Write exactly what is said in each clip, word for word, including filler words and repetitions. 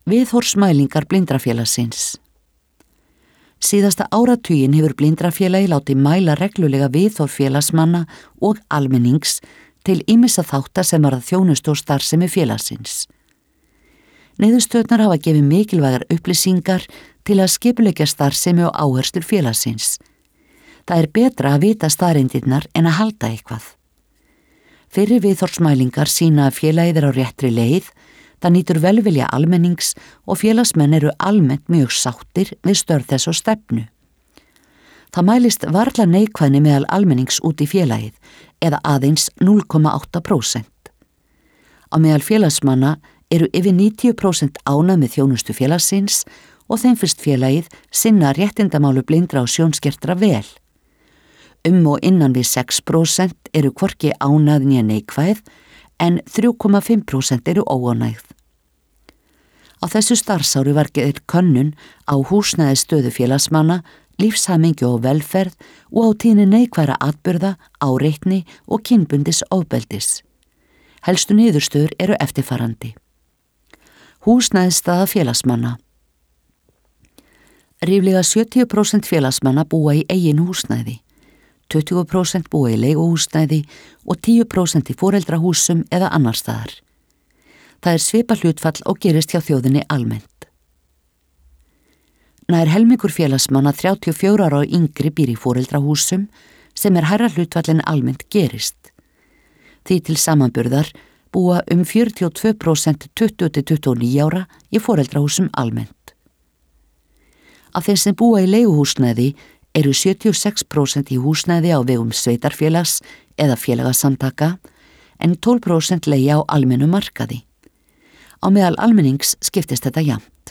Viðhorfsmælingar Blindrafélagsins. Síðasta áratuginn hefur Blindrafélagi látið mæla reglulega viðhorf félagsmanna og almennings til ýmissa þátta sem varða þjónustu og starfsemi félagsins. Niðurstöðnar hafa gefið mikilvægar upplýsingar til að skipuleggja starfsemi og áherslur félagsins. Það er betra að vita staðreyndirnar en að halda eitthvað. Fyrri viðhorfsmælingar sýna að félagið er á réttri leið, það nýtur velvilja almennings og félagsmenn eru almennt mjög sáttir við störf þess og stefnu. Það mælist varla neikvæðni meðal almennings út í félagið eða aðeins núll komma átta prósent. Á meðal félagsmanna eru yfir níutíu prósent ánægð með þjónustu félagsins og þeim finnst félagið sinna réttindamálu blindra og sjónskertra vel. Um og innan við sex prósent eru hvorki ánægð né neikvæð en þrjú komma fimm prósent eru óánægð. Á þessu starfsári var gerð könnun á húsnæðisstöðu félagsmanna, lífshamingju og velferð og á tíðni neikvæðra atburða, áreitni og kynbundis ofbeldis. Helstu niðurstöður eru eftirfarandi. Húsnæðisstaða félagsmanna. Ríflega sjötíu prósent félagsmanna búa í eigin húsnæði, tuttugu prósent búa í leiguhúsnæði og tíu prósent í foreldrahúsum eða annar staðar. Það er svipað hlutfall og gerist hjá þjóðinni almennt. Nær helmingur félagsmanna þrjátíu og fjögurra ára og yngri býr í foreldrahúsum sem er hærra hlutfall en almennt gerist. Því til samanburðar búa um fjörutíu og tvö prósent tuttugu til tuttugu og níu ára í foreldrahúsum almennt. Af þeim sem búa í leiguhúsnæði eru sjötíu og sex prósent í húsnæði á vegum sveitarfélags eða félagasamtaka en tólf prósent leigja á almennu markaði. Á meðal almennings skiptist þetta jafnt.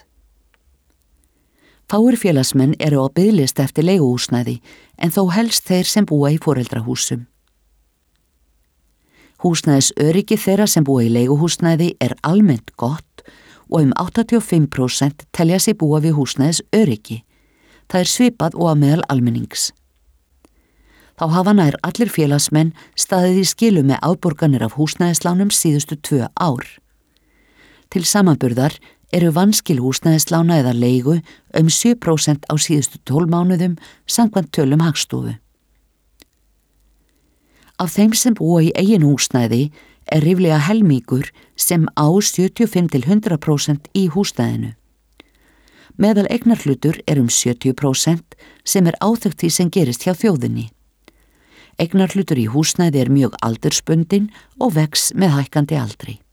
Fáir félagsmenn eru á biðlista eftir leiguhúsnæði en þó helst þeir sem búa í foreldrahúsum. Húsnæðis öryggi þeirra sem búa í leiguhúsnæði er almennt gott og um áttatíu og fimm prósent telja sig búa við húsnæðis öryggi. Það er svipað og á meðal almennings. Þá hafa nær allir félagsmenn staðið í skilu með afborganir af húsnæðislánum síðustu tvö ár. Til samanburðar eru vanskil húsnæðislána eða leigu um sjö prósent á síðustu tólf mánuðum samkvæmt tölum Hagstofu. Af þeim sem búa í eigin húsnæði er ríflega helmingur sem á sjötíu og fimm til hundrað prósent í húsnæðinu. Meðal eignarhlutur er um sjötíu prósent sem er áþekkt því sem gerist hjá þjóðinni. Eignarhlutur í húsnæði er mjög aldursbundinn og vex með hækkandi aldri.